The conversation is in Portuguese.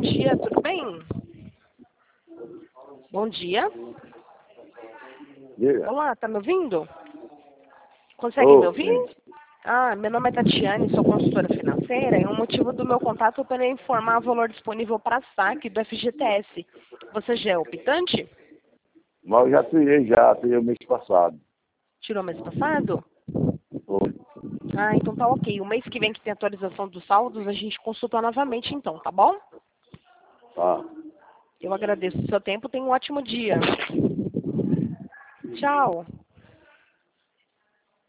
dia, tudo bem? Bom dia. Diga. Olá, tá me ouvindo? Consegue me ouvir? Sim. Meu nome é Tatiane, sou consultora financeira e o motivo do meu contato é para informar o valor disponível para saque do FGTS. Você já é optante? Mas eu já tirei o mês passado. Tirou mês passado? Foi. Então tá ok. O mês que vem que tem atualização dos saldos, a gente consulta novamente então, tá bom? Tá. Eu agradeço o seu tempo, tenha um ótimo dia. Tchau.